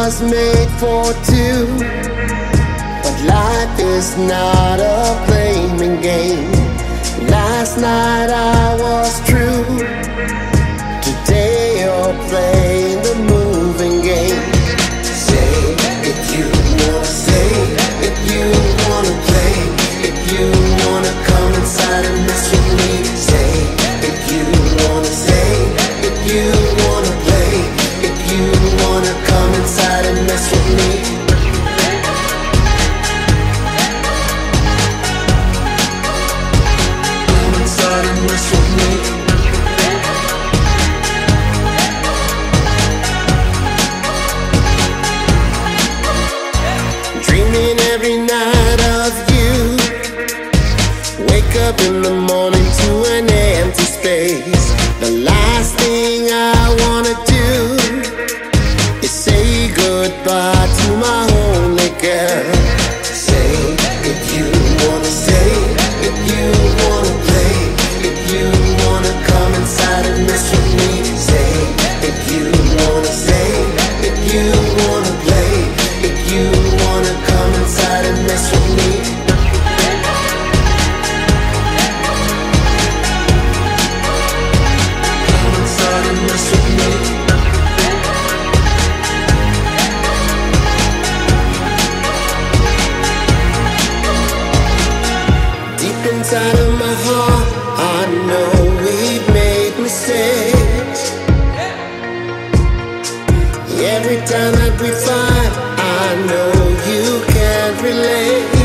was made for two, but life is not a blaming game. Last night I was true, today you're playing the moving game. Say if you wanna stay, if you wanna play, if you wanna come inside and mess with me. Say if you wanna stay, if you wanna play, if you wanna come inside and mess with me. Come inside and mess with me. Dreaming every night of you. Wake up in the morning to an empty space. The last thing I wanna do is say goodbye to my only girl. Say if you wanna stay, if you wanna play, if you wanna come inside and mess with me. Say if you wanna stay, if you wanna play, if you wanna come inside and mess with me. Come inside and mess with me. Deep inside of my heart, I know we've made mistakes. Every time that we fight, I know you can't relate.